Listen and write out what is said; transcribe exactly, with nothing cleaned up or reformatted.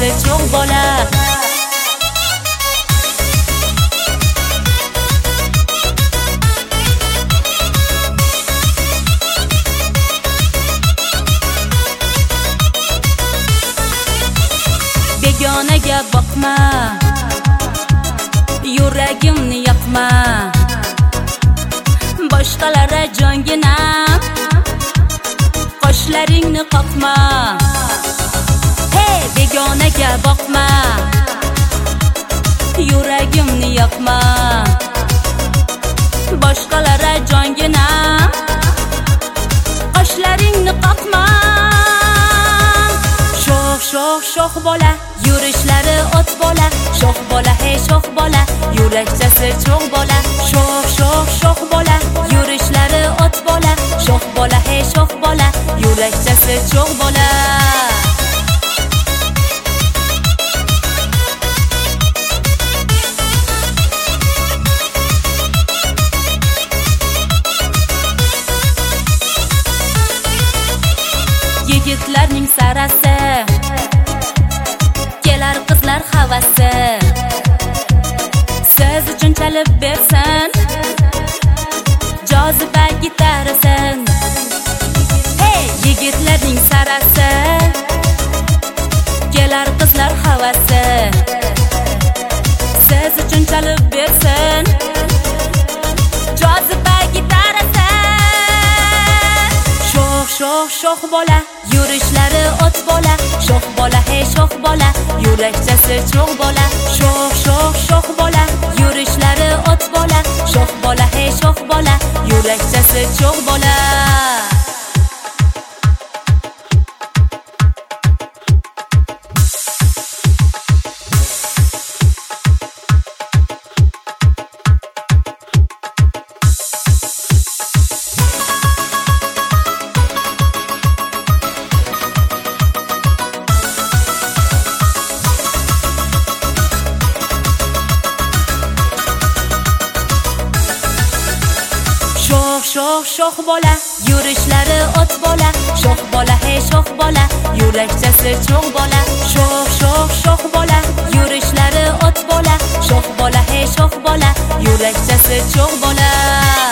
yurakchasi cho'g' bola. Begonaga boqma, yuragimni yoqma, boshqalara jonginam, qoshlaringni qoqma. Hey, begonaga boqma, yuragimni yoqma, boshqalara jonginam, qoshlaringni qoqma. Sho'x sho'x sho'x bola, yurishlari ot bola, sho'x bola, hey sho'x bola, yurakchasi cho'g' bola. Sho'x sho'x sho'x bola, yurishlari ot bola, sho'x bola, hey sho'x bola, yurakchasi cho'g' bola. Yigitlarning sarasi, kelar qizlar havasi, siz uchun chalib bersin joziba gitarasin. Hey, yigitlarning sarasi, kelar qizlar havasi, siz uchun chalib bersin joziba gitarasin. Sho'x sho'x sho'x bola, yurishlari ot bola, sho'x bola, hey sho'x bola, yurakchasi cho'g' bola. Sho'x sho'x sho'x bola, yurishlari ot bola, sho'x bola, hey sho'x bola, yurakchasi cho'g' bola. Sho'x sho'x sho'x bola, yurishlari ot bola, sho'x bola, hey sho'x bola, yurakchasi cho'g' bola. Sho'x sho'x sho'x bola, yurishlari ot bola, sho'x bola, hey sho'x bola, yurakchasi cho'g' bola.